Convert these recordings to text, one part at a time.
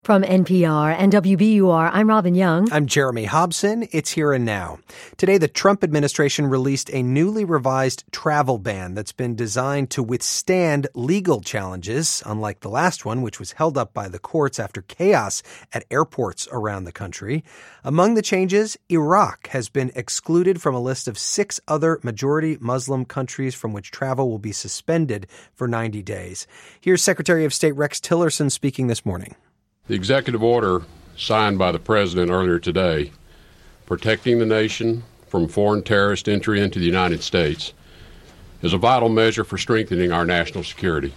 From NPR and WBUR, I'm Robin Young. I'm Jeremy Hobson. It's Here and Now. Today, the Trump administration released a newly revised travel ban that's been designed to withstand legal challenges, unlike the last one, which was held up by the courts after chaos at airports around the country. Among the changes, Iraq has been excluded from a list of 6 other majority Muslim countries from which travel will be suspended for 90 days. Here's Secretary of State Rex Tillerson speaking this morning. The executive order signed by the president earlier today, protecting the nation from foreign terrorist entry into the United States, is a vital measure for strengthening our national security.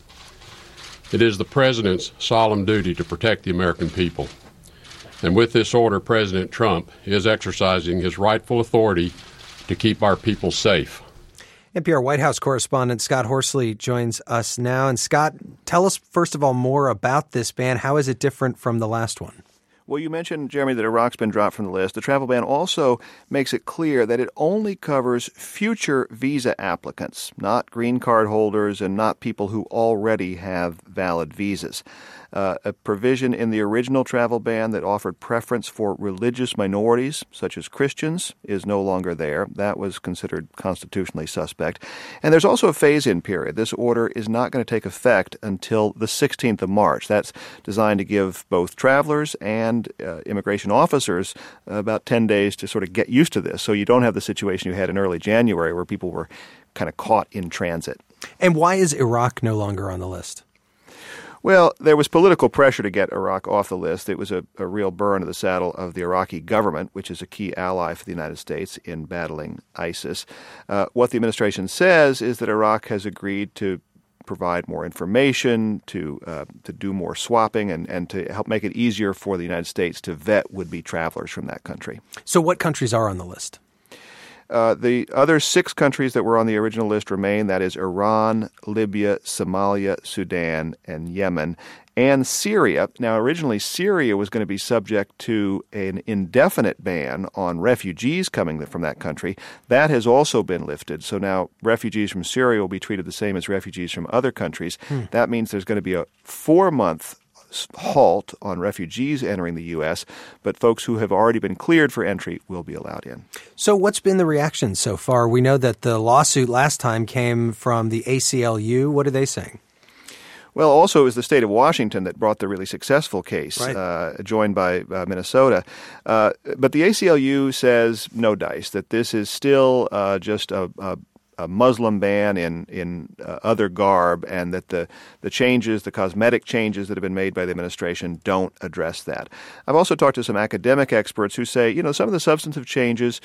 It is the president's solemn duty to protect the American people. And with this order, President Trump is exercising his rightful authority to keep our people safe. NPR White House correspondent Scott Horsley joins us now. And Scott, tell us, first of all, more about this ban. How is it different from the last one? Well, you mentioned, Jeremy, that Iraq's been dropped from the list. The travel ban also makes it clear that it only covers future visa applicants, not green card holders and not people who already have valid visas. A provision in the original travel ban that offered preference for religious minorities, such as Christians, is no longer there. That was considered constitutionally suspect. And there's also a phase-in period. This order is not going to take effect until the 16th of March. That's designed to give both travelers and immigration officers about 10 days to sort of get used to this, so you don't have the situation you had in early January where people were kind of caught in transit. And why is Iraq no longer on the list? Well, there was political pressure to get Iraq off the list. It was a real burn to the saddle of the Iraqi government, which is a key ally for the United States in battling ISIS. What the administration says is that Iraq has agreed to provide more information, to do more swapping, and to help make it easier for the United States to vet would-be travelers from that country. So what countries are on the list? The other 6 countries that were on the original list remain. That is Iran, Libya, Somalia, Sudan, and Yemen, and Syria. Now, originally, Syria was going to be subject to an indefinite ban on refugees coming from that country. That has also been lifted. So now refugees from Syria will be treated the same as refugees from other countries. That means there's going to be a 4-month halt on refugees entering the U.S., but folks who have already been cleared for entry will be allowed in. So what's been the reaction so far? We know that the lawsuit last time came from the ACLU. What are they saying? Well, also it was the state of Washington that brought the really successful case, right, joined by Minnesota. But the ACLU says no dice, that this is still just a Muslim ban in other garb, and that the changes, the cosmetic changes that have been made by the administration don't address that. I've also talked to some academic experts who say, some of the substantive changes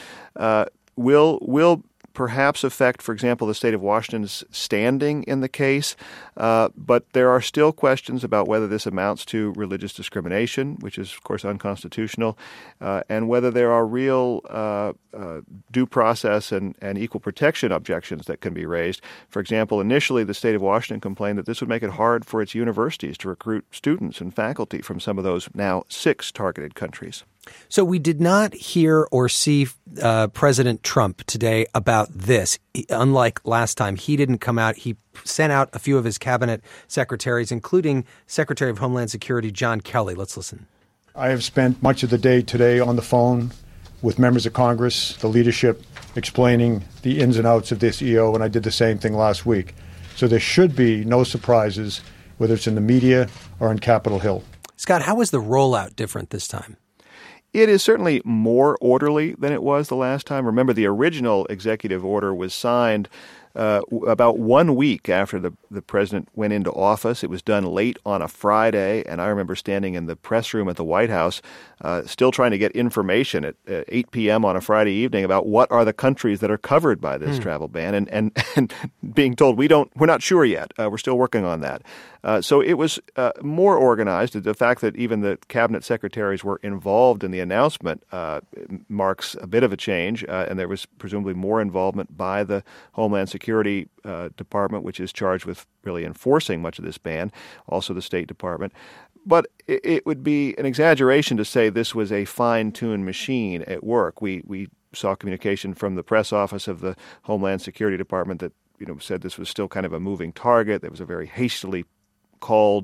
will perhaps affect, for example, the state of Washington's standing in the case, but there are still questions about whether this amounts to religious discrimination, which is, of course, unconstitutional, and whether there are real due process and equal protection objections that can be raised. For example, initially, the state of Washington complained that this would make it hard for its universities to recruit students and faculty from some of those now 6 targeted countries. So we did not hear or see President Trump today about this. Unlike last time, he didn't come out. He sent out a few of his cabinet secretaries, including Secretary of Homeland Security John Kelly. Let's listen. I have spent much of the day today on the phone with members of Congress, the leadership, explaining the ins and outs of this EO, and I did the same thing last week. So there should be no surprises, whether it's in the media or on Capitol Hill. Scott, how was the rollout different this time? It is certainly more orderly than it was the last time. Remember, the original executive order was signed about 1 week after the president went into office. It was done late on a Friday, and I remember standing in the press room at the White House still trying to get information at 8 p.m. on a Friday evening about what are the countries that are covered by this travel ban, and being told we're not sure yet. We're still working on that. So it was more organized. The fact that even the cabinet secretaries were involved in the announcement marks a bit of a change, and there was presumably more involvement by the Homeland Security Department, which is charged with really enforcing much of this ban, also the State Department. But it would be an exaggeration to say this was a fine-tuned machine at work. We saw communication from the press office of the Homeland Security Department that said this was still kind of a moving target. There was a very hastily called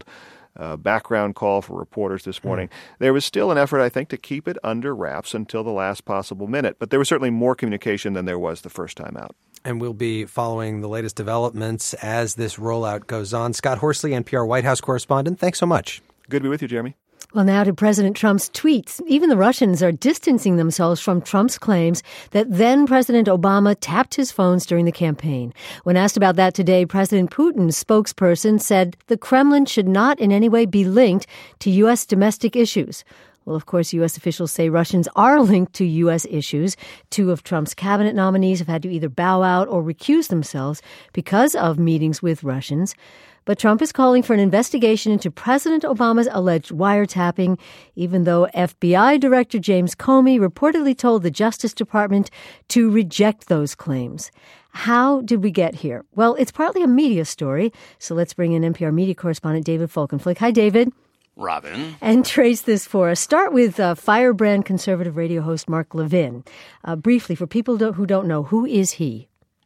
background call for reporters this morning. There was still an effort, I think, to keep it under wraps until the last possible minute. But there was certainly more communication than there was the first time out. And we'll be following the latest developments as this rollout goes on. Scott Horsley, NPR White House correspondent, thanks so much. Good to be with you, Jeremy. Well, now to President Trump's tweets. Even the Russians are distancing themselves from Trump's claims that then President Obama tapped his phones during the campaign. When asked about that today, President Putin's spokesperson said the Kremlin should not in any way be linked to U.S. domestic issues. Well, of course, U.S. officials say Russians are linked to U.S. issues. 2 of Trump's cabinet nominees have had to either bow out or recuse themselves because of meetings with Russians. But Trump is calling for an investigation into President Obama's alleged wiretapping, even though FBI Director James Comey reportedly told the Justice Department to reject those claims. How did we get here? Well, it's partly a media story, so let's bring in NPR media correspondent David Folkenflik. Hi, David. Robin. And trace this for us. Start with firebrand conservative radio host Mark Levin. Briefly, for people who don't know, who is he?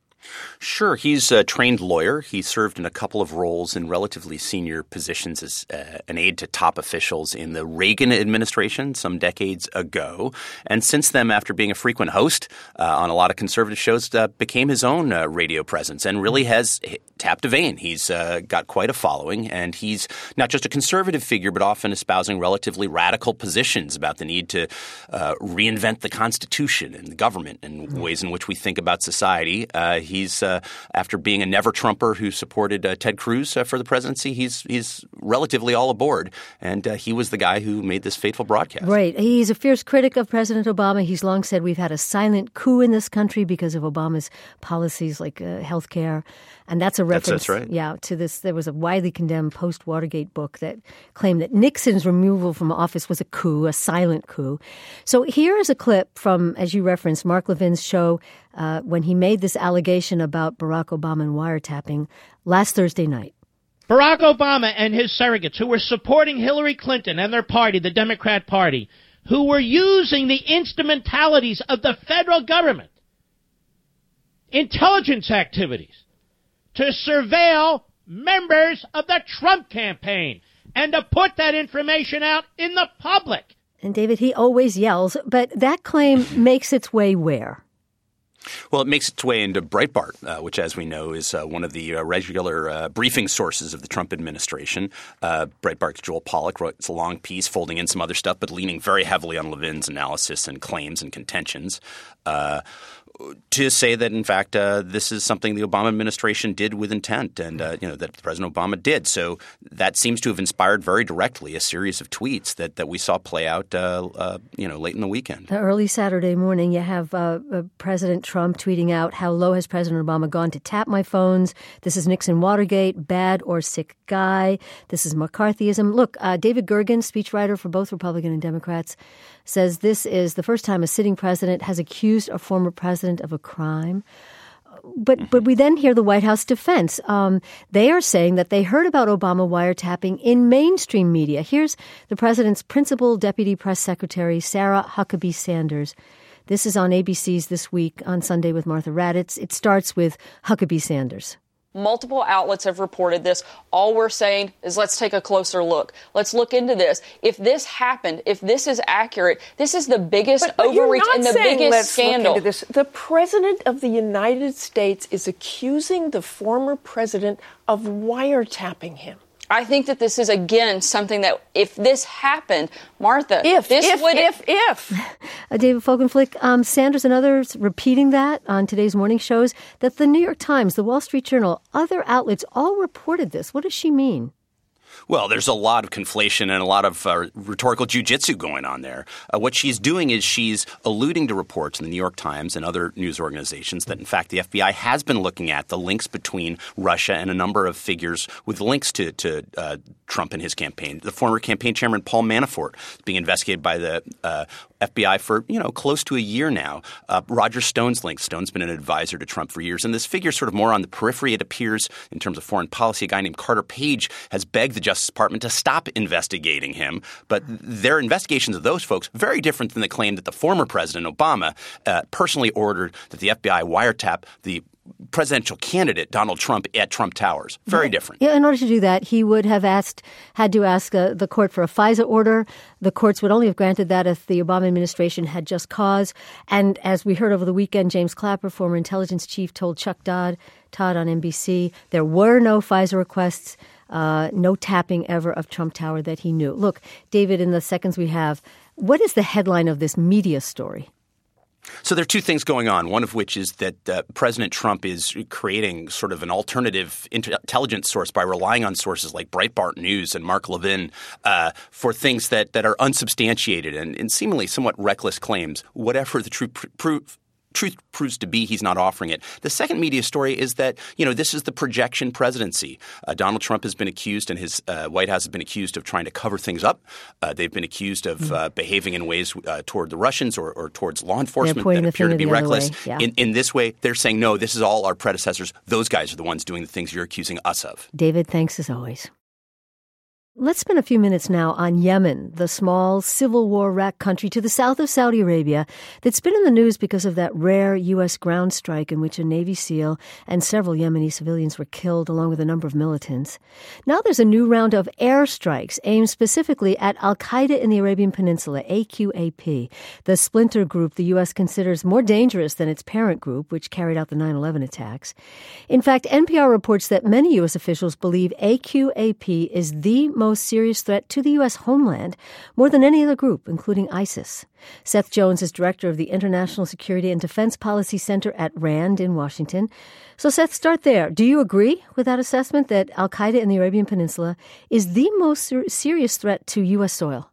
Sure. He's a trained lawyer. He served in a couple of roles in relatively senior positions as an aide to top officials in the Reagan administration some decades ago. And since then, after being a frequent host on a lot of conservative shows, became his own radio presence and really has tapped a vein. He's got quite a following, and he's not just a conservative figure, but often espousing relatively radical positions about the need to reinvent the Constitution and the government and ways in which we think about society. He's after being a never-Trumper who supported Ted Cruz for the presidency, he's relatively all aboard, and he was the guy who made this fateful broadcast. Right. He's a fierce critic of President Obama. He's long said we've had a silent coup in this country because of Obama's policies like health care. And that's a reference, that's right. Yeah, to this. There was a widely condemned post-Watergate book that claimed that Nixon's removal from office was a coup, a silent coup. So here is a clip from, as you referenced, Mark Levin's show when he made this allegation about Barack Obama and wiretapping last Thursday night. Barack Obama and his surrogates who were supporting Hillary Clinton and their party, the Democrat Party, who were using the instrumentalities of the federal government, intelligence activities, to surveil members of the Trump campaign and to put that information out in the public. And David, he always yells, but that claim makes its way where? Well, it makes its way into Breitbart, which, as we know, is one of the regular briefing sources of the Trump administration. Breitbart's Joel Pollak wrote a long piece folding in some other stuff, but leaning very heavily on Levin's analysis and claims and contentions. To say that, in fact, this is something the Obama administration did with intent and, that President Obama did. So that seems to have inspired very directly a series of tweets that we saw play out, late in the weekend. Early Saturday morning, you have President Trump tweeting out, how low has President Obama gone to tap my phones? This is Nixon Watergate, bad or sick guy. This is McCarthyism. Look, David Gergen, speechwriter for both Republican and Democrats, says this is the first time a sitting president has accused a former president of a crime. But we then hear the White House defense. They are saying that they heard about Obama wiretapping in mainstream media. Here's the president's principal deputy press secretary, Sarah Huckabee Sanders. This is on ABC's This Week on Sunday with Martha Raddatz. It starts with Huckabee Sanders. Multiple outlets have reported this. All we're saying is let's take a closer look. Let's look into this. If this happened, if this is accurate, this is the biggest overreach and the biggest scandal. Look into this. The President of the United States is accusing the former president of wiretapping him. I think that this is, again, something that if this happened, Martha, if David Folkenflik, Sanders and others repeating that on today's morning shows, that the New York Times, the Wall Street Journal, other outlets all reported this. What does she mean? Well, there's a lot of conflation and a lot of rhetorical jujitsu going on there. What she's doing is she's alluding to reports in the New York Times and other news organizations that, in fact, the FBI has been looking at the links between Russia and a number of figures with links to Trump and his campaign. The former campaign chairman, Paul Manafort, is being investigated by the FBI for, close to a year now. Roger Stone's links. Stone's been an advisor to Trump for years. And this figure sort of more on the periphery, it appears, in terms of foreign policy. A guy named Carter Page has begged the Justice Department to stop investigating him. But their investigations of those folks, very different than the claim that the former President Obama personally ordered that the FBI wiretap the presidential candidate Donald Trump at Trump Towers. Very different. Yeah, in order to do that, he would have had to ask the court for a FISA order. The courts would only have granted that if the Obama administration had just cause. And as we heard over the weekend, James Clapper, former intelligence chief, told Chuck Todd on NBC, there were no FISA requests, no tapping ever of Trump Tower that he knew. Look, David, in the seconds we have, what is the headline of this media story? So there are two things going on, one of which is that President Trump is creating sort of an alternative intelligence source by relying on sources like Breitbart News and Mark Levin for things that are unsubstantiated and seemingly somewhat reckless claims, whatever the truth proves to be, he's not offering it. The second media story is that, this is the projection presidency. Donald Trump has been accused and his White House has been accused of trying to cover things up. They've been accused of behaving in ways toward the Russians or towards law enforcement that appear to be reckless. Yeah. In this way, they're saying, no, this is all our predecessors. Those guys are the ones doing the things you're accusing us of. David, thanks as always. Let's spend a few minutes now on Yemen, the small civil war-racked country to the south of Saudi Arabia that's been in the news because of that rare U.S. ground strike in which a Navy SEAL and several Yemeni civilians were killed, along with a number of militants. Now there's a new round of airstrikes aimed specifically at al-Qaeda in the Arabian Peninsula, AQAP, the splinter group the U.S. considers more dangerous than its parent group, which carried out the 9/11 attacks. In fact, NPR reports that many U.S. officials believe AQAP is the most serious threat to the U.S. homeland, more than any other group, including ISIS. Seth Jones is director of the International Security and Defense Policy Center at RAND in Washington. So, Seth, start there. Do you agree with that assessment that al-Qaeda in the Arabian Peninsula is the most serious threat to U.S. soil?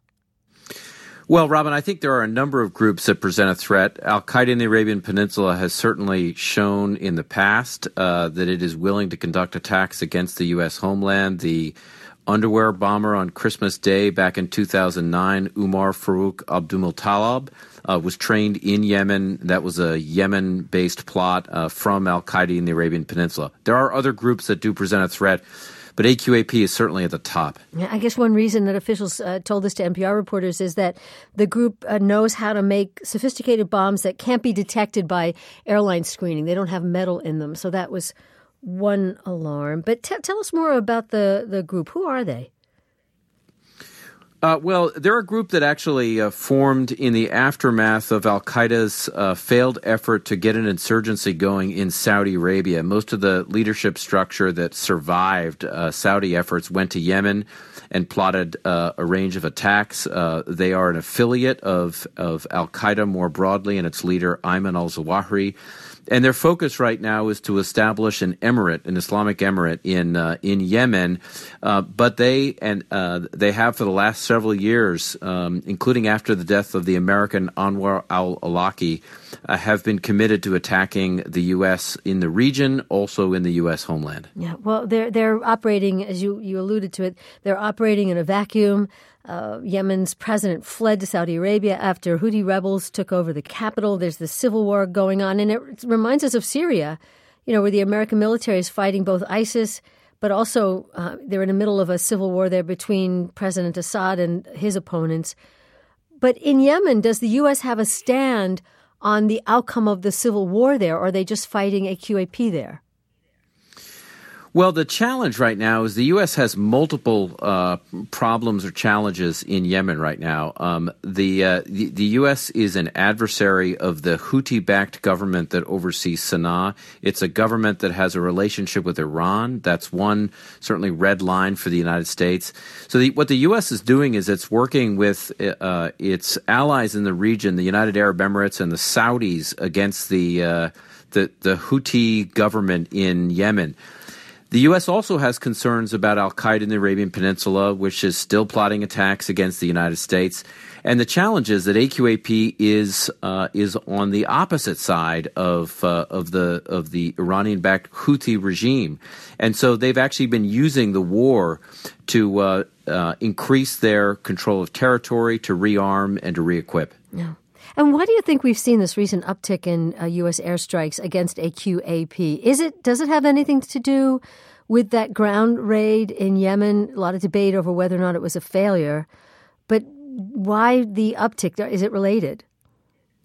Well, Robin, I think there are a number of groups that present a threat. Al-Qaeda in the Arabian Peninsula has certainly shown in the past that it is willing to conduct attacks against the U.S. homeland. The underwear bomber on Christmas Day back in 2009, Umar Farouk Abdulmutallab, was trained in Yemen. That was a Yemen-based plot from al-Qaeda in the Arabian Peninsula. There are other groups that do present a threat, but AQAP is certainly at the top. I guess one reason that officials told this to NPR reporters is that the group knows how to make sophisticated bombs that can't be detected by airline screening. They don't have metal in them. So that was one alarm. But tell us more about the group. Who are they? Well, they're a group that actually formed in the aftermath of al-Qaeda's failed effort to get an insurgency going in Saudi Arabia. Most of the leadership structure that survived Saudi efforts went to Yemen and plotted a range of attacks. They are an affiliate of al-Qaeda more broadly, and its leader, Ayman al-Zawahiri. And their focus right now is to establish an emirate, an Islamic emirate in Yemen. But they have for the last several years, including after the death of the American Anwar al-Awlaki, have been committed to attacking the U.S. in the region, also in the U.S. homeland. Yeah, well, they're operating, as you alluded to it, they're operating in a vacuum. Yemen's president fled to Saudi Arabia after Houthi rebels took over the capital. There's this civil war going on, and it reminds us of Syria, where the American military is fighting both ISIS, but also they're in the middle of a civil war there between President Assad and his opponents. But in Yemen, does the U.S. have a stand on the outcome of the civil war there, or are they just fighting AQAP there? Well, the challenge right now is the U.S. has multiple problems or challenges in Yemen right now. The U.S. is an adversary of the Houthi-backed government that oversees Sana'a. It's a government that has a relationship with Iran. That's one certainly red line for the United States. So what the U.S. is doing is it's working with its allies in the region, the United Arab Emirates and the Saudis, against the Houthi government in Yemen. The U.S. also has concerns about al-Qaeda in the Arabian Peninsula, which is still plotting attacks against the United States. And the challenge is that AQAP is on the opposite side of the Iranian-backed Houthi regime, and so they've actually been using the war to increase their control of territory, to rearm, and to re-equip. Yeah. And why do you think we've seen this recent uptick in U.S. airstrikes against AQAP? Does it have anything to do with that ground raid in Yemen? A lot of debate over whether or not it was a failure. But why the uptick? Is it related?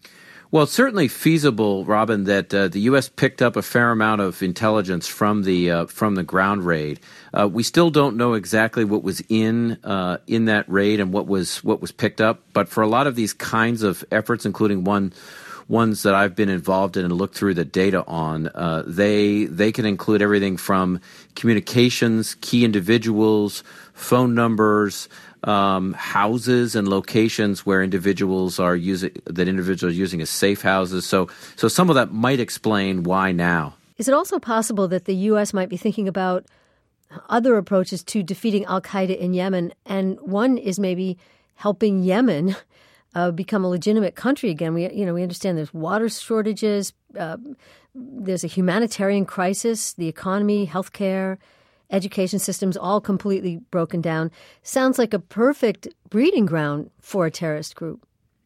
Well, it's certainly feasible, Robin, that the U.S. picked up a fair amount of intelligence from the ground raid. We still don't know exactly what was in that raid and what was picked up. But for a lot of these kinds of efforts, including ones that I've been involved in and looked through the data on, they can include everything from communications, key individuals, phone numbers, houses and locations where individuals are using as safe houses. So some of that might explain why now. Is it also possible that the U.S. might be thinking about other approaches to defeating al-Qaeda in Yemen, and one is maybe helping Yemen become a legitimate country again? We understand there's water shortages, there's a humanitarian crisis, the economy, healthcare, education systems all completely broken down. Sounds like a perfect breeding ground for a terrorist group.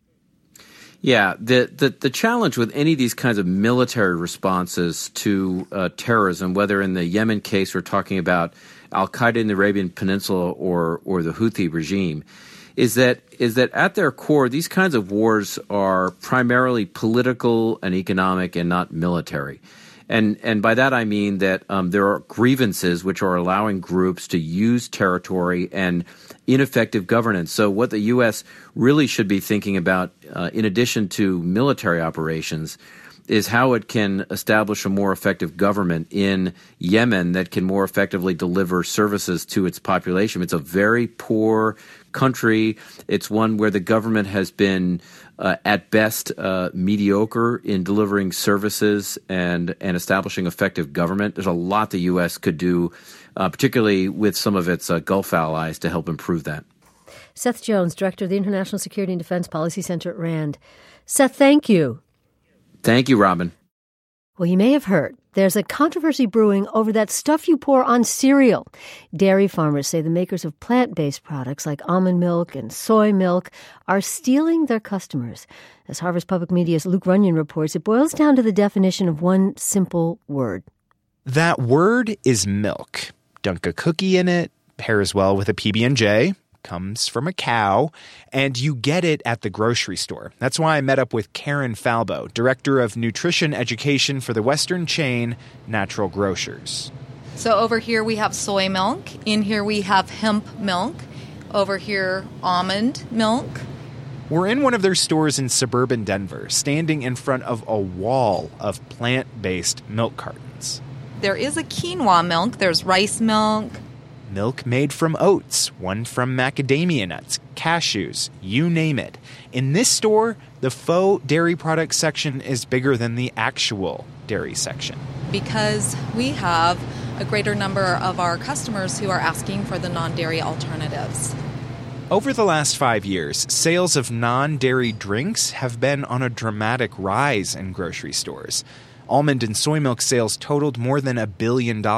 Yeah, the challenge with any of these kinds of military responses to terrorism, whether in the Yemen case we're talking about al-Qaeda in the Arabian Peninsula or the Houthi regime, is that at their core, these kinds of wars are primarily political and economic and not military. And by that I mean that there are grievances which are allowing groups to use territory and ineffective governance. So what the U.S. really should be thinking about, in addition to military operations, is how it can establish a more effective government in Yemen that can more effectively deliver services to its population. It's a very poor country. It's one where the government has been, at best, mediocre in delivering services and establishing effective government. There's a lot the U.S. could do, particularly with some of its Gulf allies, to help improve that. Seth Jones, Director of the International Security and Defense Policy Center at RAND. Seth, thank you. Thank you, Robin. Well, you may have heard there's a controversy brewing over that stuff you pour on cereal. Dairy farmers say the makers of plant-based products like almond milk and soy milk are stealing their customers. As Harvard Public Media's Luke Runyon reports, it boils down to the definition of one simple word. That word is milk. Dunk a cookie in it, pairs well with a PB&J, comes from a cow, and you get it at the grocery store. That's why I met up with Karen Falbo, Director of Nutrition Education for the Western chain Natural Grocers. So over here we have soy milk. In here we have hemp milk. Over here, almond milk. We're in one of their stores in suburban Denver, standing in front of a wall of plant-based milk cartons. There is a quinoa milk. There's rice milk. Milk made from oats, one from macadamia nuts, cashews, you name it. In this store, the faux dairy products section is bigger than the actual dairy section. Because we have a greater number of our customers who are asking for the non-dairy alternatives. Over the last 5 years, sales of non-dairy drinks have been on a dramatic rise in grocery stores. Almond and soy milk sales totaled more than $1 billion in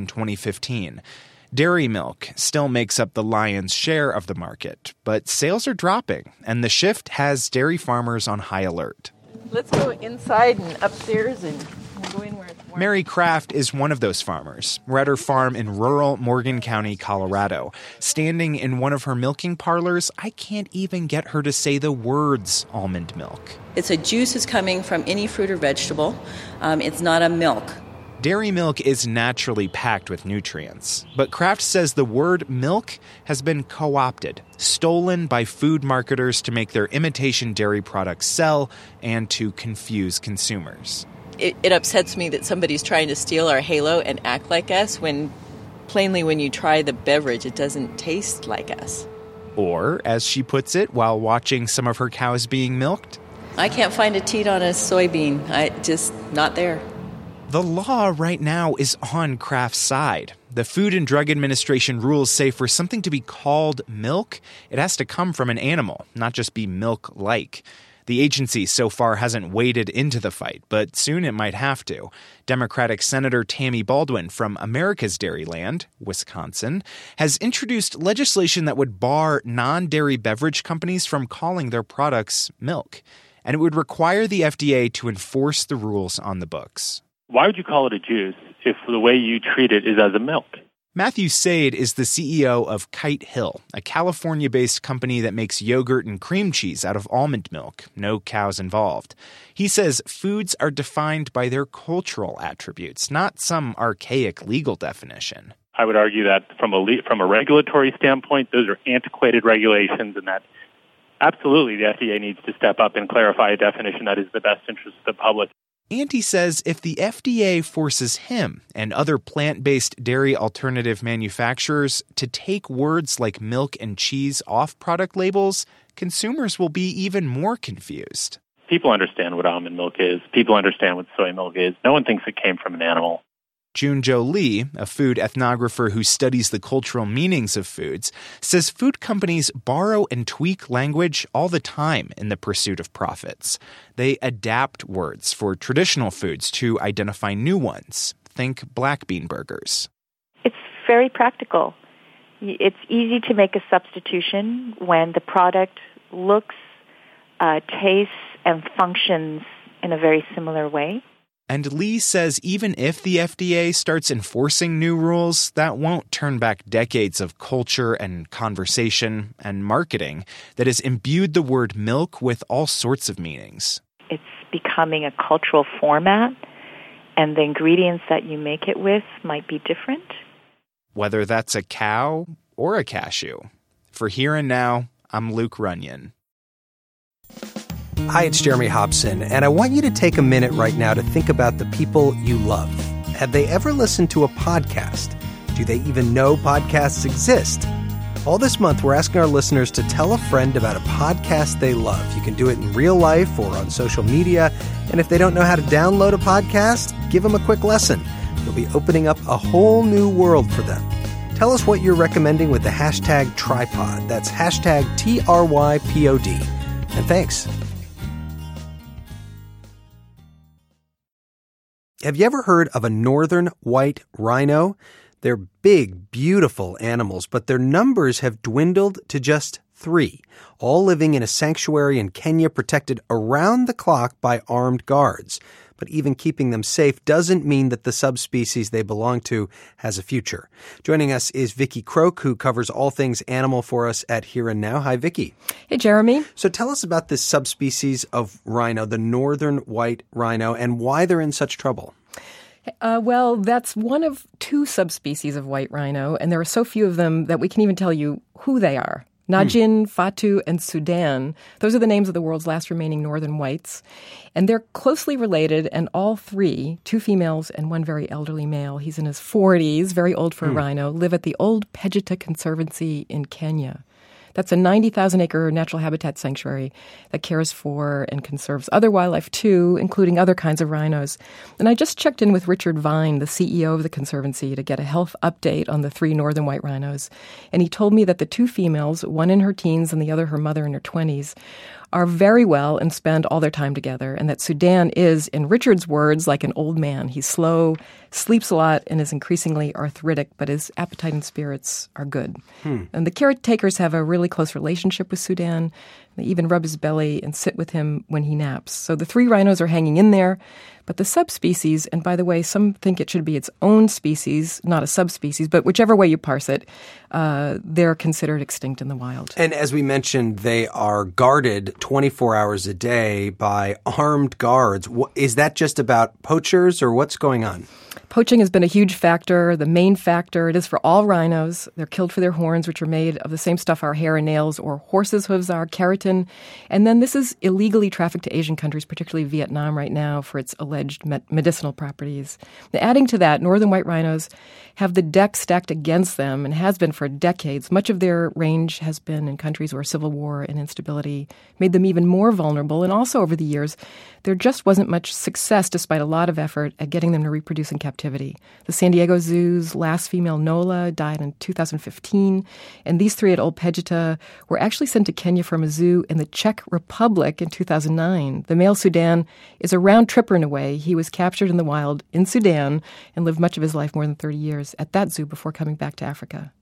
2015. Dairy milk still makes up the lion's share of the market, but sales are dropping, and the shift has dairy farmers on high alert. Let's go inside and upstairs and go in where it's warm. Mary Kraft is one of those farmers. We're at her farm in rural Morgan County, Colorado. Standing in one of her milking parlors, I can't even get her to say the words almond milk. It's a juice that's coming from any fruit or vegetable. It's not a milk. Dairy milk is naturally packed with nutrients, but Kraft says the word milk has been co-opted, stolen by food marketers to make their imitation dairy products sell and to confuse consumers. It upsets me that somebody's trying to steal our halo and act like us when, plainly, when you try the beverage, it doesn't taste like us. Or, as she puts it while watching some of her cows being milked, I can't find a teat on a soybean. Just not there. The law right now is on Kraft's side. The Food and Drug Administration rules say for something to be called milk, it has to come from an animal, not just be milk-like. The agency so far hasn't waded into the fight, but soon it might have to. Democratic Senator Tammy Baldwin from America's Dairyland, Wisconsin, has introduced legislation that would bar non-dairy beverage companies from calling their products milk. And it would require the FDA to enforce the rules on the books. Why would you call it a juice if the way you treat it is as a milk? Matthew Sade is the CEO of Kite Hill, a California-based company that makes yogurt and cream cheese out of almond milk, no cows involved. He says foods are defined by their cultural attributes, not some archaic legal definition. I would argue that from a regulatory standpoint, those are antiquated regulations, and that absolutely the FDA needs to step up and clarify a definition that is the best interest of the public. Andy says if the FDA forces him and other plant-based dairy alternative manufacturers to take words like milk and cheese off product labels, consumers will be even more confused. People understand what almond milk is. People understand what soy milk is. No one thinks it came from an animal. Jun-Jo Lee, a food ethnographer who studies the cultural meanings of foods, says food companies borrow and tweak language all the time in the pursuit of profits. They adapt words for traditional foods to identify new ones. Think black bean burgers. It's very practical. It's easy to make a substitution when the product looks, tastes, and functions in a very similar way. And Lee says even if the FDA starts enforcing new rules, that won't turn back decades of culture and conversation and marketing that has imbued the word milk with all sorts of meanings. It's becoming a cultural format, and the ingredients that you make it with might be different. Whether that's a cow or a cashew. For Here and Now, I'm Luke Runyon. Hi, it's Jeremy Hobson, and I want you to take a minute right now to think about the people you love. Have they ever listened to a podcast? Do they even know podcasts exist? All this month, we're asking our listeners to tell a friend about a podcast they love. You can do it in real life or on social media, and if they don't know how to download a podcast, give them a quick lesson. You'll be opening up a whole new world for them. Tell us what you're recommending with the hashtag Tripod. That's hashtag TRYPOD. And thanks. Have you ever heard of a northern white rhino? They're big, beautiful animals, but their numbers have dwindled to just 3, all living in a sanctuary in Kenya protected around the clock by armed guards. But even keeping them safe doesn't mean that the subspecies they belong to has a future. Joining us is Vicki Croak, who covers all things animal for us at Here and Now. Hi, Vicki. Hey, Jeremy. So tell us about this subspecies of rhino, the northern white rhino, and why they're in such trouble. Well, that's one of 2 subspecies of white rhino, and there are so few of them that we can even tell you who they are. Najin, Fatu, and Sudan. Those are the names of the world's last remaining northern whites. And they're closely related, and all 3, 2 females and 1 very elderly male, he's in his 40s, very old for a rhino, live at the Old Pejeta Conservancy in Kenya. That's a 90,000-acre natural habitat sanctuary that cares for and conserves other wildlife, too, including other kinds of rhinos. And I just checked in with Richard Vine, the CEO of the conservancy, to get a health update on the 3 northern white rhinos. And he told me that the 2 females, one in her teens and the other her mother in her 20s, are very well and spend all their time together, and that Sudan is, in Richard's words, like an old man. He's slow, sleeps a lot, and is increasingly arthritic, but his appetite and spirits are good. And the caretakers have a really close relationship with Sudan. They even rub his belly and sit with him when he naps. So the 3 rhinos are hanging in there, but the subspecies, and by the way, some think it should be its own species, not a subspecies, but whichever way you parse it, they're considered extinct in the wild. And as we mentioned, they are guarded 24 hours a day by armed guards. Is that just about poachers, or what's going on? Poaching has been a huge factor, the main factor. It is for all rhinos. They're killed for their horns, which are made of the same stuff our hair and nails or horses' hooves are, keratin. And then this is illegally trafficked to Asian countries, particularly Vietnam right now, for its alleged medicinal properties. Now, adding to that, northern white rhinos have the deck stacked against them and has been for decades. Much of their range has been in countries where civil war and instability made them even more vulnerable. And also over the years, there just wasn't much success, despite a lot of effort, at getting them to reproduce in captivity. The San Diego Zoo's last female, Nola, died in 2015, and these 3 at Old Pejeta were actually sent to Kenya from a zoo in the Czech Republic in 2009. The male Sudan is a round tripper in a way. He was captured in the wild in Sudan and lived much of his life, more than 30 years, at that zoo before coming back to Africa.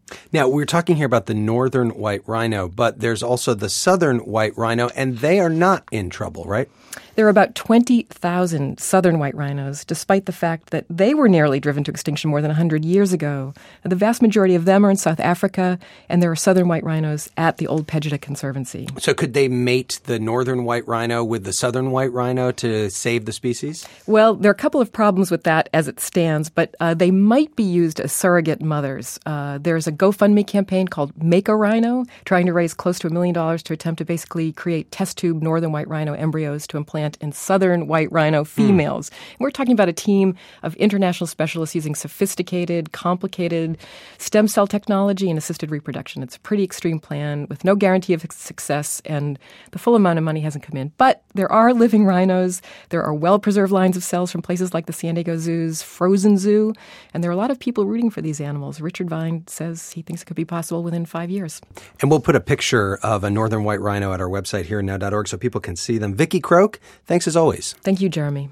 Now, we're talking here about the northern white rhino, but there's also the southern white rhino, and they are not in trouble, right? There are about 20,000 southern white rhinos, despite the fact that they were nearly driven to extinction more than 100 years ago. The vast majority of them are in South Africa, and there are southern white rhinos at the Old Pejeta Conservancy. So could they mate the northern white rhino with the southern white rhino to save the species? Well, there are a couple of problems with that as it stands, but they might be used as surrogate mothers. There's a GoFundMe campaign called Make a Rhino, trying to raise close to $1 million to attempt to basically create test tube northern white rhino embryos to implant in southern white rhino females. We're talking about a team of international specialists using sophisticated, complicated stem cell technology and assisted reproduction. It's a pretty extreme plan with no guarantee of success, and the full amount of money hasn't come in. But there are living rhinos. There are well-preserved lines of cells from places like the San Diego Zoo's Frozen Zoo, and there are a lot of people rooting for these animals. Richard Vine says he thinks it could be possible within 5 years. And we'll put a picture of a northern white rhino at our website, herenow.org, so people can see them. Vicki Croak, thanks as always. Thank you, Jeremy.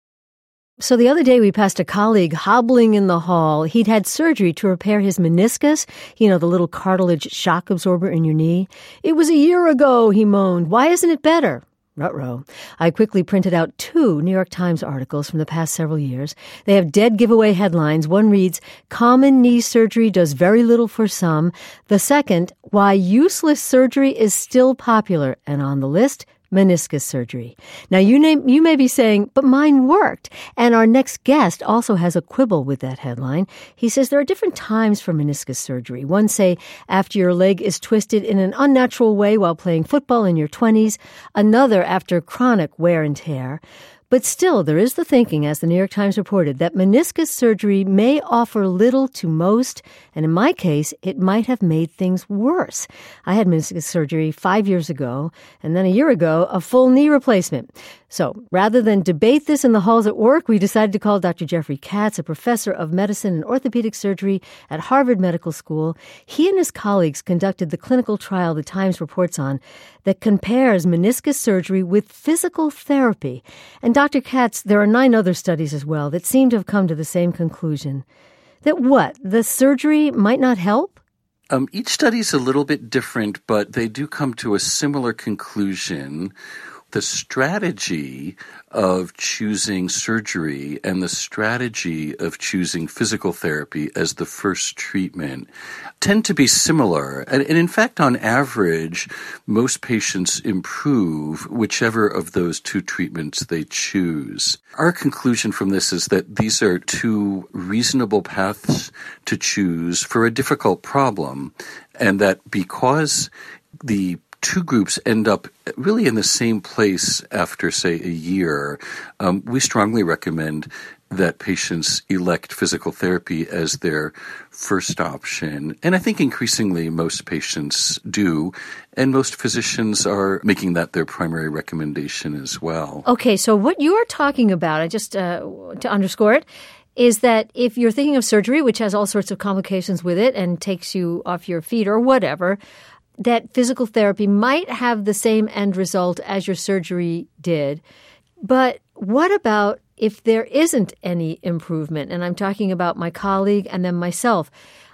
So the other day we passed a colleague hobbling in the hall. He'd had surgery to repair his meniscus, the little cartilage shock absorber in your knee. It was a year ago, he moaned. Why isn't it better? Ruh-roh. I quickly printed out 2 New York Times articles from the past several years. They have dead giveaway headlines. One reads, "Common knee surgery does very little for some." The second, "Why useless surgery is still popular." And on the list, meniscus surgery. Now, you may be saying, but mine worked. And our next guest also has a quibble with that headline. He says there are different times for meniscus surgery. One, say, after your leg is twisted in an unnatural way while playing football in your 20s. Another after chronic wear and tear. But still, there is the thinking, as the New York Times reported, that meniscus surgery may offer little to most, and in my case, it might have made things worse. I had meniscus surgery 5 years ago, and then a year ago, a full knee replacement. So rather than debate this in the halls at work, we decided to call Dr. Jeffrey Katz, a professor of medicine and orthopedic surgery at Harvard Medical School. He and his colleagues conducted the clinical trial the Times reports on that compares meniscus surgery with physical therapy. And Dr. Katz, there are 9 other studies as well that seem to have come to the same conclusion. That what? The surgery might not help? Each study is a little bit different, but they do come to a similar conclusion. The strategy of choosing surgery and the strategy of choosing physical therapy as the first treatment tend to be similar. And in fact, on average, most patients improve whichever of those 2 treatments they choose. Our conclusion from this is that these are 2 reasonable paths to choose for a difficult problem, and that because the 2 groups end up really in the same place after, say, a year, we strongly recommend that patients elect physical therapy as their first option. And I think increasingly most patients do, and most physicians are making that their primary recommendation as well. Okay, so what you are talking about, I just to underscore it, is that if you're thinking of surgery, which has all sorts of complications with it and takes you off your feet or whatever, that physical therapy might have the same end result as your surgery did. But what about if there isn't any improvement? And I'm talking about my colleague and then myself.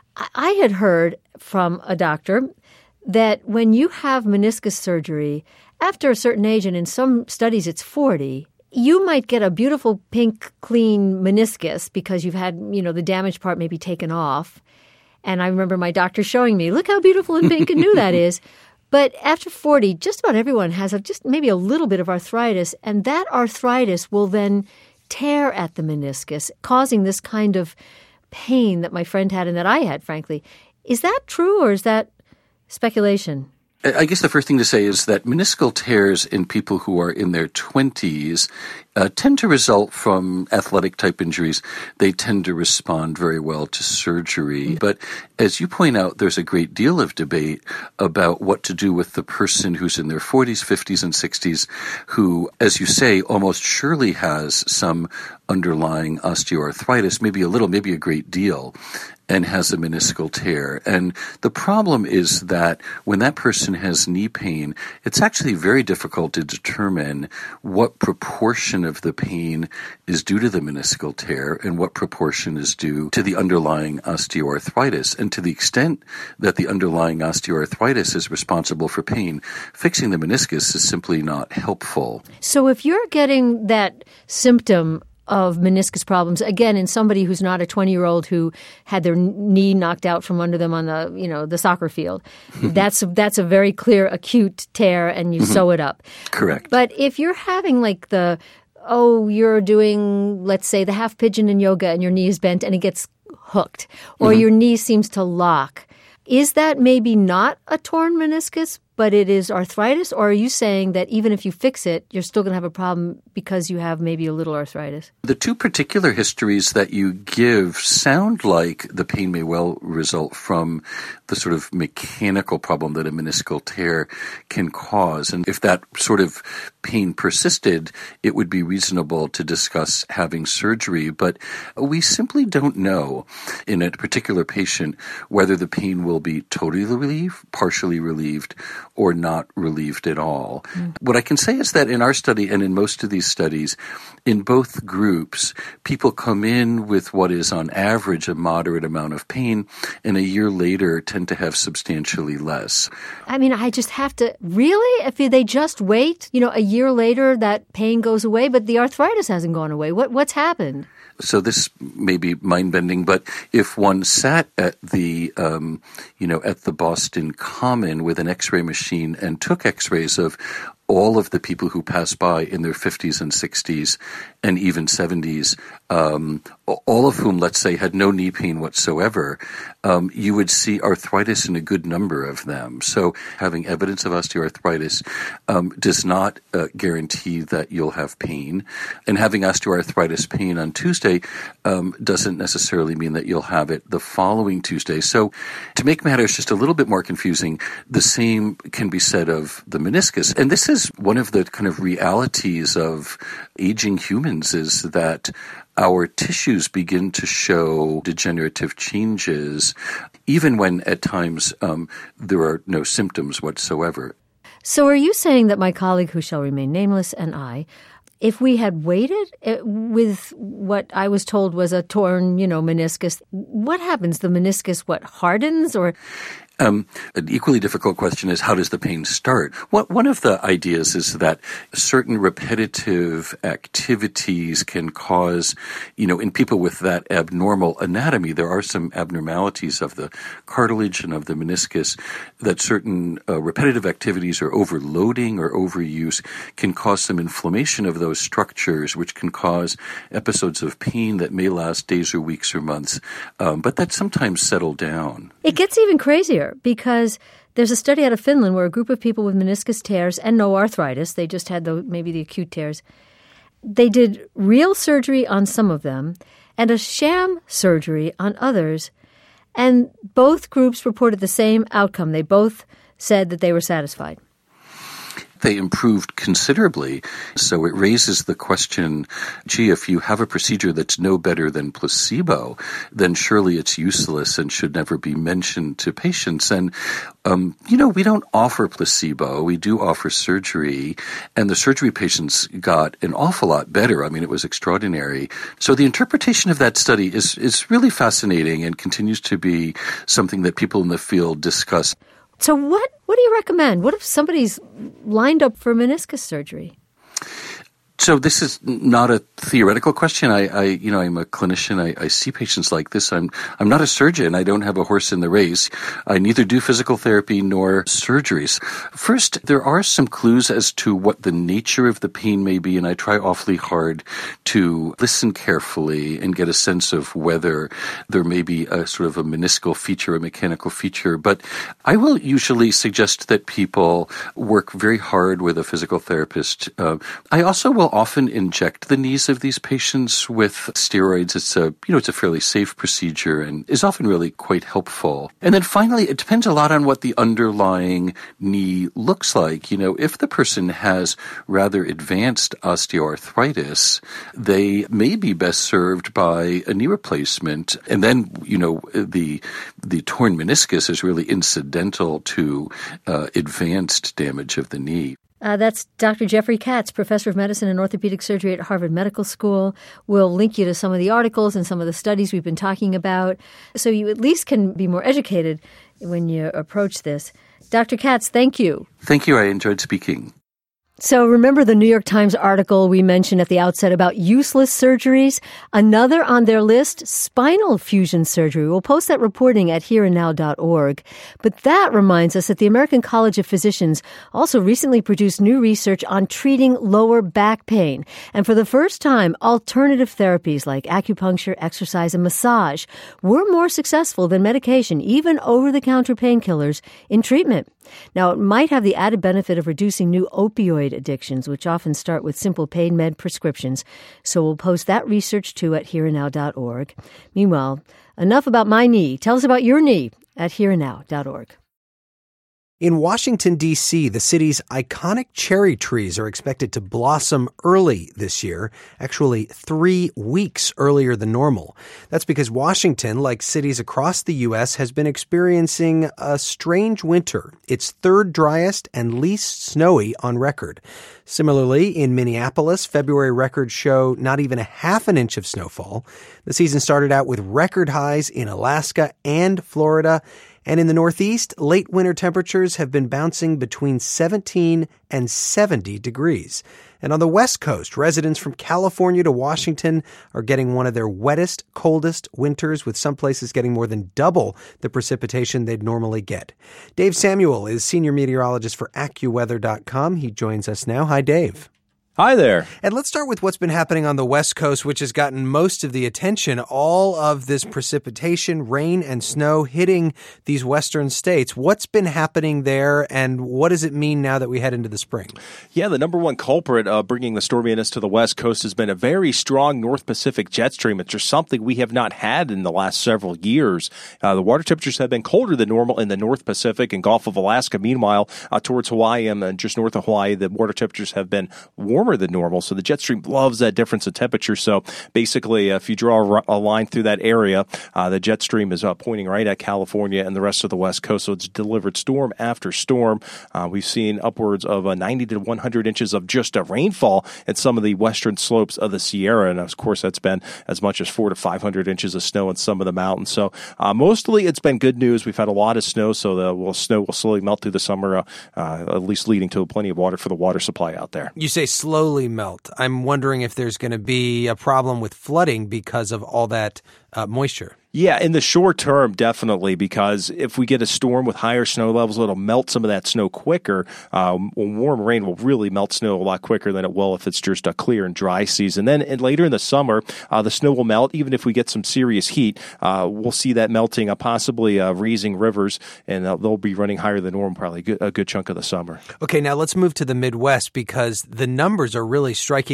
I had heard from a doctor that when you have meniscus surgery, after a certain age, and in some studies it's 40, you might get a beautiful pink, clean meniscus because you've had, the damaged part maybe taken off. And I remember my doctor showing me, look how beautiful and pink and new that is. But after 40, just about everyone has just maybe a little bit of arthritis, and that arthritis will then tear at the meniscus, causing this kind of pain that my friend had and that I had, frankly. Is that true, or is that speculation? I guess the first thing to say is that meniscal tears in people who are in their 20s tend to result from athletic-type injuries. They tend to respond very well to surgery. But as you point out, there's a great deal of debate about what to do with the person who's in their 40s, 50s, and 60s who, as you say, almost surely has some underlying osteoarthritis, maybe a little, maybe a great deal, and has a meniscal tear. And the problem is that when that person has knee pain, it's actually very difficult to determine what proportion proportion of the pain is due to the meniscal tear and what proportion is due to the underlying osteoarthritis. And to the extent that the underlying osteoarthritis is responsible for pain, fixing the meniscus is simply not helpful. So if you're getting that symptom of meniscus problems, again, in somebody who's not a 20-year-old who had their knee knocked out from under them on the soccer field, that's a very clear acute tear, and you sew it up. Correct. But if you're having you're doing, let's say, the half pigeon in yoga and your knee is bent and it gets hooked, or your knee seems to lock, is that maybe not a torn meniscus, but it is arthritis? Or are you saying that even if you fix it, you're still going to have a problem because you have maybe a little arthritis? The two particular histories that you give sound like the pain may well result from the sort of mechanical problem that a meniscal tear can cause. And if that sort of pain persisted, it would be reasonable to discuss having surgery. But we simply don't know in a particular patient whether the pain will be totally relieved, partially relieved, or not relieved at all. What I can say is that in our study and in most of these studies, in both groups, people come in with what is on average a moderate amount of pain, and a year later tend to have substantially less. I mean, I just have to, really? If they just wait, a year later that pain goes away, but the arthritis hasn't gone away. What's happened? So this may be mind-bending, but if one sat at the, at the Boston Common with an X-ray machine and took X-rays of all of the people who pass by in their 50s and 60s and even 70s, all of whom, let's say, had no knee pain whatsoever, you would see arthritis in a good number of them. So having evidence of osteoarthritis does not guarantee that you'll have pain. And having osteoarthritis pain on Tuesday doesn't necessarily mean that you'll have it the following Tuesday. So to make matters just a little bit more confusing, the same can be said of the meniscus. And this is one of the kind of realities of aging humans, is that our tissues begin to show degenerative changes, even when at times there are no symptoms whatsoever. So are you saying that my colleague, who shall remain nameless, and I, if we had waited with what I was told was a torn, meniscus, what happens? The meniscus, hardens or... An equally difficult question is, how does the pain start? One of the ideas is that certain repetitive activities can cause, in people with that abnormal anatomy, there are some abnormalities of the cartilage and of the meniscus, that certain repetitive activities or overloading or overuse can cause some inflammation of those structures, which can cause episodes of pain that may last days or weeks or months, but that sometimes settle down. It gets even crazier, because there's a study out of Finland where a group of people with meniscus tears and no arthritis, they just had maybe the acute tears, they did real surgery on some of them and a sham surgery on others, and both groups reported the same outcome. They both said that they were satisfied. They improved considerably. So it raises the question, if you have a procedure that's no better than placebo, then surely it's useless and should never be mentioned to patients. And, we don't offer placebo. We do offer surgery. And the surgery patients got an awful lot better. I mean, it was extraordinary. So the interpretation of that study is really fascinating and continues to be something that people in the field discuss. So what do you recommend? What if somebody's lined up for meniscus surgery? So this is not a theoretical question. I'm a clinician. I see patients like this. I'm not a surgeon. I don't have a horse in the race. I neither do physical therapy nor surgeries. First, there are some clues as to what the nature of the pain may be, and I try awfully hard to listen carefully and get a sense of whether there may be a sort of a meniscal feature, a mechanical feature. But I will usually suggest that people work very hard with a physical therapist. I also will often inject the knees of these patients with steroids. It's a fairly safe procedure and is often really quite helpful. And then finally, it depends a lot on what the underlying knee looks like. If the person has rather advanced osteoarthritis, they may be best served by a knee replacement. And then, the torn meniscus is really incidental to advanced damage of the knee. That's Dr. Jeffrey Katz, professor of medicine and orthopedic surgery at Harvard Medical School. We'll link you to some of the articles and some of the studies we've been talking about, so you at least can be more educated when you approach this. Dr. Katz, thank you. Thank you. I enjoyed speaking. So remember the New York Times article we mentioned at the outset about useless surgeries? Another on their list, spinal fusion surgery. We'll post that reporting at hereandnow.org. But that reminds us that the American College of Physicians also recently produced new research on treating lower back pain. And for the first time, alternative therapies like acupuncture, exercise, and massage were more successful than medication, even over-the-counter painkillers, in treatment. Now, it might have the added benefit of reducing new opioid addictions, which often start with simple pain med prescriptions. So we'll post that research too at hereandnow.org. Meanwhile, enough about my knee. Tell us about your knee at hereandnow.org. In Washington, D.C., the city's iconic cherry trees are expected to blossom early this year, actually 3 weeks earlier than normal. That's because Washington, like cities across the U.S., has been experiencing a strange winter, its third driest and least snowy on record. Similarly, in Minneapolis, February records show not even a half an inch of snowfall. The season started out with record highs in Alaska and Florida. And in the Northeast, late winter temperatures have been bouncing between 17 and 70 degrees. And on the West Coast, residents from California to Washington are getting one of their wettest, coldest winters, with some places getting more than double the precipitation they'd normally get. Dave Samuel is senior meteorologist for AccuWeather.com. He joins us now. Hi, Dave. Hi there. And let's start with what's been happening on the West Coast, which has gotten most of the attention. All of this precipitation, rain and snow hitting these western states. What's been happening there, and what does it mean now that we head into the spring? Yeah, the number one culprit bringing the storminess to the West Coast has been a very strong North Pacific jet stream. It's just something we have not had in the last several years. The water temperatures have been colder than normal in the North Pacific and Gulf of Alaska. Meanwhile, towards Hawaii and just north of Hawaii, the water temperatures have been warmer than normal. So the jet stream loves that difference in temperature. So basically, if you draw a line through that area, the jet stream is pointing right at California and the rest of the West Coast. So it's delivered storm after storm. We've seen upwards of 90 to 100 inches of just a rainfall at some of the western slopes of the Sierra. And of course, that's been as much as 400 to 500 inches of snow in some of the mountains. So mostly it's been good news. We've had a lot of snow, so the snow will slowly melt through the summer, at least leading to plenty of water for the water supply out there. You say slowly melt. I'm wondering if there's going to be a problem with flooding because of all that moisture. Yeah, in the short term, definitely, because if we get a storm with higher snow levels, it'll melt some of that snow quicker. Warm rain will really melt snow a lot quicker than it will if it's just a clear and dry season. Then later in the summer, the snow will melt. Even if we get some serious heat, we'll see that melting, possibly raising rivers, and they'll be running higher than normal probably a good chunk of the summer. Okay, now let's move to the Midwest, because the numbers are really striking.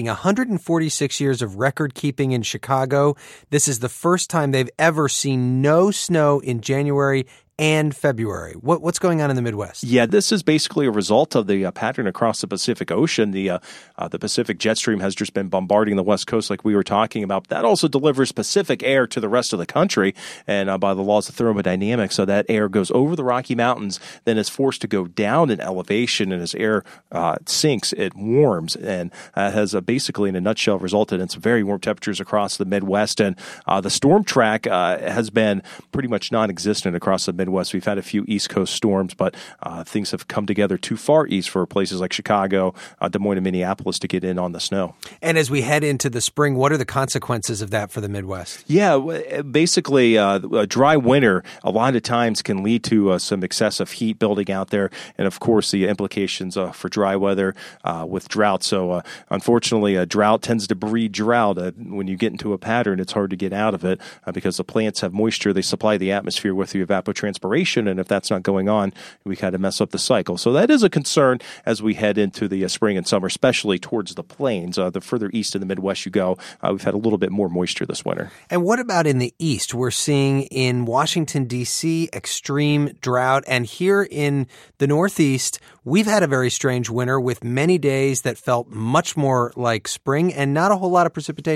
146 years of record keeping in Chicago. This is the first time they've ever seen no snow in January and February. What's going on in the Midwest? Yeah, this is basically a result of the pattern across the Pacific Ocean. The Pacific jet stream has just been bombarding the West Coast like we were talking about. That also delivers Pacific air to the rest of the country, and by the laws of thermodynamics, so that air goes over the Rocky Mountains, then is forced to go down in elevation, and as air sinks, it warms, and has basically, in a nutshell, resulted in some very warm temperatures across the Midwest. And the storm track has been pretty much non-existent across the Midwest. We've had a few East Coast storms, but things have come together too far east for places like Chicago, Des Moines, and Minneapolis to get in on the snow. And as we head into the spring, what are the consequences of that for the Midwest? Yeah, basically, a dry winter a lot of times can lead to some excessive heat building out there, and of course, the implications for dry weather with drought. So, unfortunately, a drought tends to breed drought. When you get into a pattern, it's hard to get out of it because the plants have moisture. They supply the atmosphere with the evapotranspiration, and if that's not going on, we kind of mess up the cycle. So that is a concern as we head into the spring and summer, especially towards the plains. The further east in the Midwest you go, we've had a little bit more moisture this winter. And what about in the east? We're seeing in Washington, D.C., extreme drought, and here in the Northeast, we've had a very strange winter with many days that felt much more like spring and not a whole lot of precipitation.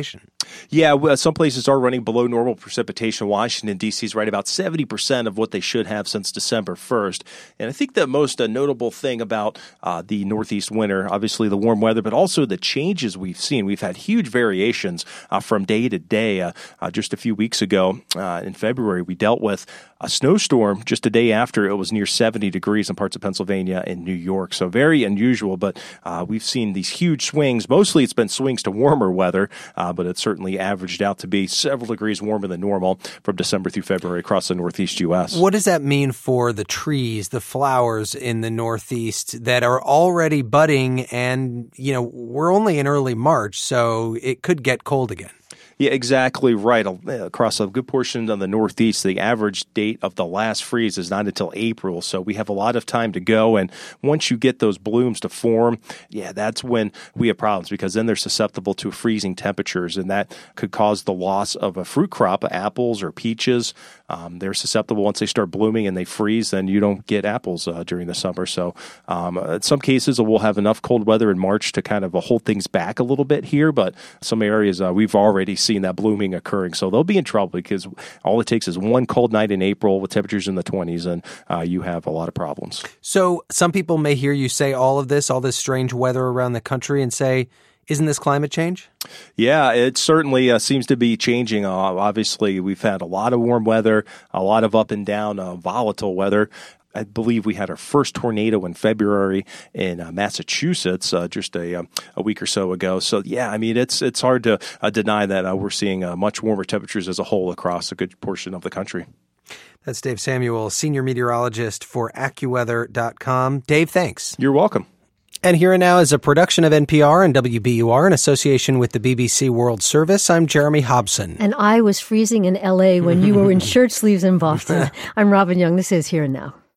Yeah, some places are running below normal precipitation. Washington, D.C. is right about 70% of what they should have since December 1st. And I think the most notable thing about the Northeast winter, obviously the warm weather, but also the changes we've seen. We've had huge variations from day to day. Just a few weeks ago in February, we dealt with a snowstorm just a day after it was near 70 degrees in parts of Pennsylvania and New York. So very unusual, but we've seen these huge swings. Mostly it's been swings to warmer weather, but it's certainly averaged out to be several degrees warmer than normal from December through February across the Northeast U.S. What does that mean for the trees, the flowers in the Northeast that are already budding? And, we're only in early March, so it could get cold again. Yeah, exactly right. Across a good portion of the Northeast, the average date of the last freeze is not until April, so we have a lot of time to go. And once you get those blooms to form, that's when we have problems, because then they're susceptible to freezing temperatures, and that could cause the loss of a fruit crop, apples or peaches. They're susceptible once they start blooming and they freeze, then you don't get apples during the summer. So in some cases, we'll have enough cold weather in March to kind of hold things back a little bit here, but some areas we've already seen that blooming occurring. So they'll be in trouble, because all it takes is one cold night in April with temperatures in the 20s, and you have a lot of problems. So some people may hear you say all this strange weather around the country and say, isn't this climate change? Yeah, it certainly seems to be changing. Obviously, we've had a lot of warm weather, a lot of up and down volatile weather. I believe we had our first tornado in February in Massachusetts just a week or so ago. So, it's hard to deny that we're seeing much warmer temperatures as a whole across a good portion of the country. That's Dave Samuel, senior meteorologist for AccuWeather.com. Dave, thanks. You're welcome. And Here and Now is a production of NPR and WBUR in association with the BBC World Service. I'm Jeremy Hobson. And I was freezing in L.A. when you were in shirt sleeves in Boston. I'm Robin Young. This is Here and Now.